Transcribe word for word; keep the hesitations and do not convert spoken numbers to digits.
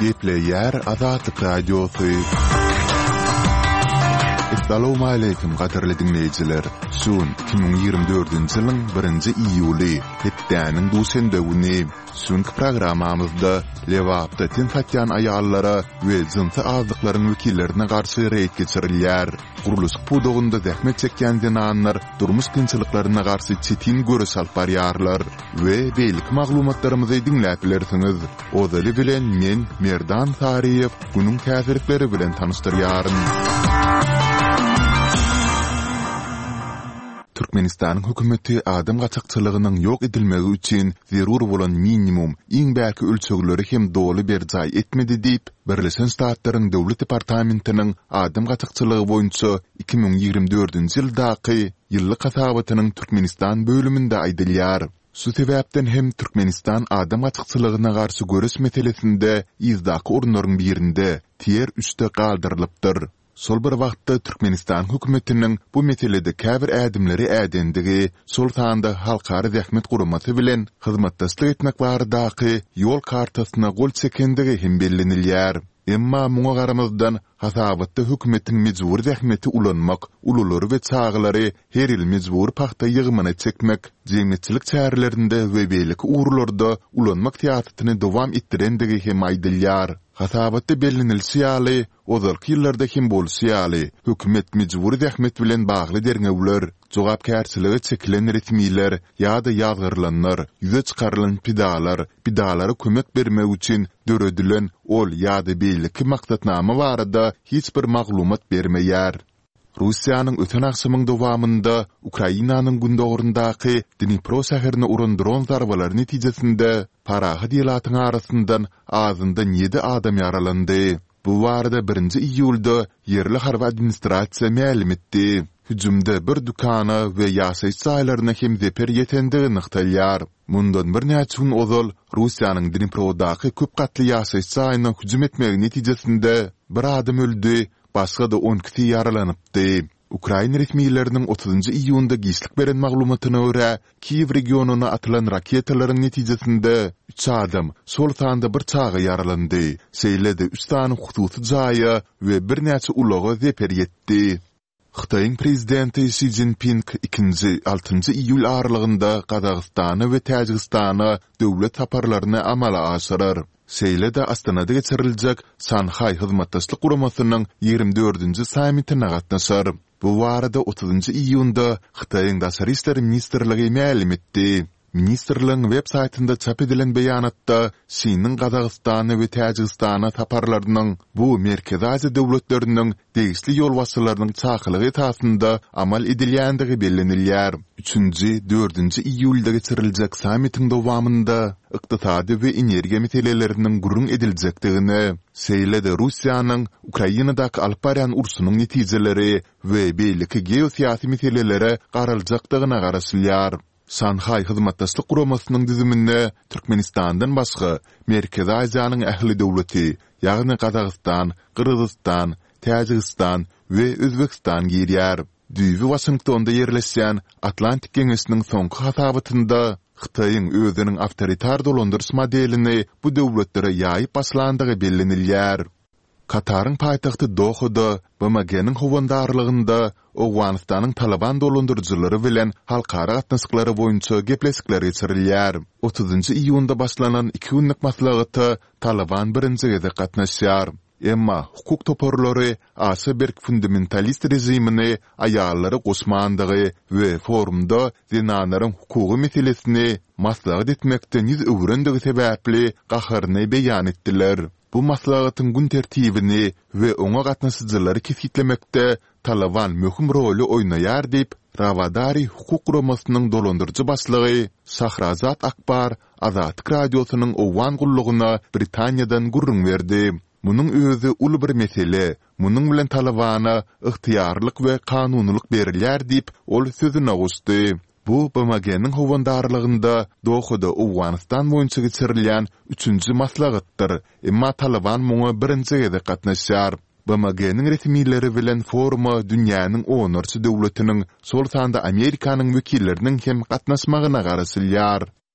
Gepleyer Azatlyk Radiosu. Assalamu alaykum gaderli dinleyijiler. Sun iki bin ýygrimi dördünji ýylyň birinji iýuly hetdäniň duşende güni sünk programamyzda lewapda tinfatyan aýallara we jynsy azlyklaryň wekillerine garşy reýt geçirilýär. Guruluş pudogunda zähmet çekýän dinanlar durmuş kynçylyklaryna garşy çetin görüş alyp barýarlar we beýlik maglumatlarymyzy dinläp bilersiňiz. Ozaly bilen men Merdan Tariýew günüň käsirlikleri bilen tanışdyrýaryn. Türkmenistanyň hökümeti adam gaçakçylygynyň ýok edilmegi üçin zerur bolan minimum iň bäki ölçegleri hem doly bir jaý etmedi diýip Birleşen Ştatlaryň Döwlet Departamentiniň adam gaçakçylygy boýunça iki bin ýygrimi dördünji ýyldaky ýyllyk hasabatynyň Türkmenistan bölüminde aýdylýar. Şu sebäpden hem Türkmenistan adam gaçakçylygyna garşy görüş meselesinde ýyzdaky orunlaryň birinde tier üçte galdyrylypdyr. Sol bir wagtda Türkmenistan hökümetiniň bu meselede käbir ädimleri ädendigi, sol taýda halkara zähmet guramasy bilen hyzmatdaşlyk etmek baradaky ýol kartasyna gol çekendigi hem bellenilýär. Emma muňa garamazdan hasabatda hökümetiň mejbur zähmeti ulanmak, ululary we çağlary her ýyl mejbur paxta ýygymyna çekmek, jemgyýetçilik çärelerinde we beýlik uğurlarda ulanmak tiýatyny dowam etdirendigi hem aýdylýar. Hasabatda bellenilse ýaly, ozalky ýyllarda hem bolsa ýaly, hökümet mejbur zähmet bilen bagly derňewler, jogapkärçiligi çekilen resmiler ýa-da ýazgyrlanlar, ýüze çykarylan pidalar, pidalary kömek bermek üçin döredilen ol ýa-da beýlik maksatnama barada hiç bir maglumat bermeýär. Russiýanyň öten akşamyň dowamında Ukrainanyň gündogurundaky Dnipro şäherine uran dron zarbalary netijesinde paraha diýlatyň arasyndan azyndan ýedi adam ýaralandy. Bu barada birinji iýulda yerli harby administrasiýa ma'lum etdi. Hüjümde bir dükana we ýaşaýyş saýlaryna hem zeper ýetendigi nykdalýar. Mundan bir näçe gün ozal Russiýanyň Dniprodaky köp gatly ýaşaýyş saýyna hüjüm etmegi netijesinde bir adam öldü, başga da on kişi ýaralanıpdy. Ukraina resmiýetleriniň otuzynjy iýunda giçlik beren maglumatyna görä, Kiýew regionuna atylan raketalaryň netijesinde üç adam sol taýda bir çağa ýaralandy. Seýlede üç tane hususy jaýa we bir näçe ulagy zeper ýetdi. Xitoyň prezidenti Xi Jinping ikinji altynjy iýul aralygynda Gazagystany we Täjikistany döwlet saparlaryny amala aşyrar. Seýlede Astanada geçiriljek Sanhay hyzmatdaşlyk guramasynyň ýygrimi dördünji sammitine gatnaşar. Bu barada otuzynjy iýunda Xitoyň Daşary işleri ministrligi ma'lum etdi. Ministrligiň web saýtynda çap edilen beýanatda Çiniň Gazagystany we Täjikistany saparlarynyň bu Merkezi Aziýa döwletleriniň degişli ýol wasalarynyň çakylygy tasynda amal edilýändigi bellenilýär. üçünji dördünji iýulda geçiriljek sammitiň dowamında ykdysady we energiýa meseleleriniň gurrun ediljekdigini, seýlede Russiýanyň Ukrainadaky alyp barýan ursunyň netijeleri we beýlik geosiýasy meselelere garaljakdygyna garaşylýar. Sanhay hyzmatdaşlyk guramasynyň düzüminde Türkmenistandan başga Merkezi Aziýanyň ähli döwleti, ýagny Gazagystan, Kyrgyzstan, Täjikistan we Özbekistan girýär. Düýbi Washingtonda ýerleşýän Atlantik Geňeşiniň soňky hasabatynda Xitoyň özüniň awtoritar dolandyrys modelini bu döwletlere ýaýyp başlandygy bellenilýär. Kataryň paýtagty Dohada B M G'niň howandarlygynda Owganystanyň Taliban dolandyrjylary bilen halkara gatnaşyklary boýunça gepleşikler geçirilýär. otuzynjy iýunda başlanan iki günlük maslahaty Taliban birinji gede gatnaşýar. Emma hukuk toparlary asy bir fundamentalist rejimini aýallary gosmandygy we forumda dinanlaryň hukuky meselesini maslahat etmekden ýüz öwrendigi sebäpli gaharyny beýan etdiler. Bu maslahatyň gün tertibini we oňa gatnaşyjylary kesitlemekde Taliban möhüm roli oýnaýar diýip Rawadari hukuk guramasynyň dolandyrjy başlygy Şahrazat Akbar Azatlyk radiosynyň owan gullugyna Britaniýadan gurrun berdi. Munyň özü uly bir mesele, munyň bilen Talibana ygtyýarlyk we kanunlyk berilýär diýip ol sözüne gusdy. Bu B M G'niň howandarlygynda Dohada Owganystan boýunça geçirilýän üçünji maslahatdyr. Emma Taliban muňa birinji gede gatnaşýar. B M G'niň resmiýetleri bilen foruma dünýäniň onarçy döwletiniň sol taýda Amerikanyň wekilleriniň hem gatnaşmagyna garaşylýar.